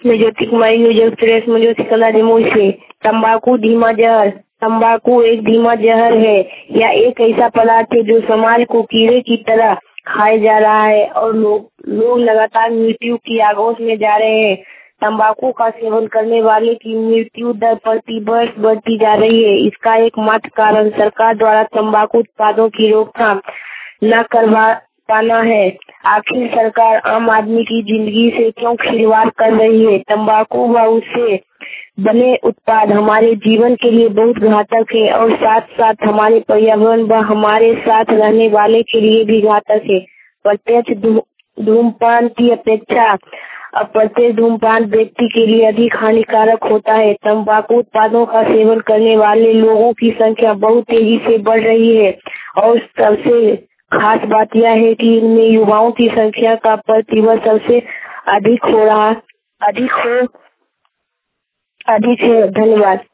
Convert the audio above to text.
मैं ज्योति कुमारी news express मुझे सिकंदर जमुई से। तंबाकू धीमा जहर। तंबाकू एक धीमा जहर है या एक ऐसा पदार्थ है जो समाज को कीड़े की तरह खाया जा रहा है और लोग लगातार मृत्यु की आगोश में जा रहे हैं। तंबाकू का सेवन करने वाले की मृत्यु दर प्रति वर्ष बढ़ती जा रही है। इसका एकमात्र कारण सरकार द्वारा तंबाकू उत्पादों की रोकथाम न करवा पाना है। आखिर सरकार आम आदमी की जिंदगी से क्यों खिलवाड़ कर रही है? तंबाकू व उससे बने उत्पाद हमारे जीवन के लिए बहुत घातक है और साथ साथ हमारे पर्यावरण व हमारे साथ रहने वाले के लिए भी घातक है। प्रत्यक्ष धूम्रपान की अपेक्षा अप्रत्यक्ष धूम्रपान व्यक्ति के लिए अधिक हानिकारक होता है। तंबाकू उत्पादों का सेवन करने वाले लोगों की संख्या बहुत तेजी से बढ़ रही है और सबसे खास बात यह है कि इनमें युवाओं की संख्या का प्रतिशत सबसे अधिक है। धन्यवाद।